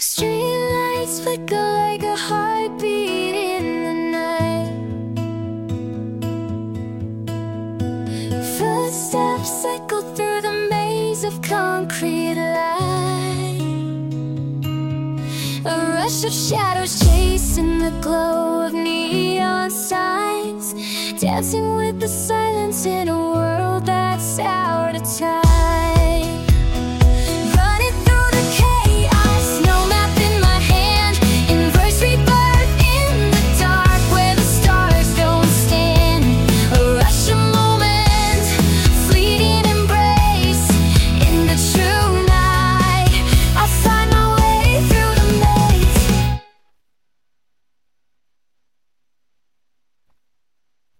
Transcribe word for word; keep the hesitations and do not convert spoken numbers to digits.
Streetlights flicker like a heartbeat in the night. Footsteps echo through the maze of concrete light. A rush of shadows chasing the glow of neon signs, dancing with the silence in a world that's out of time.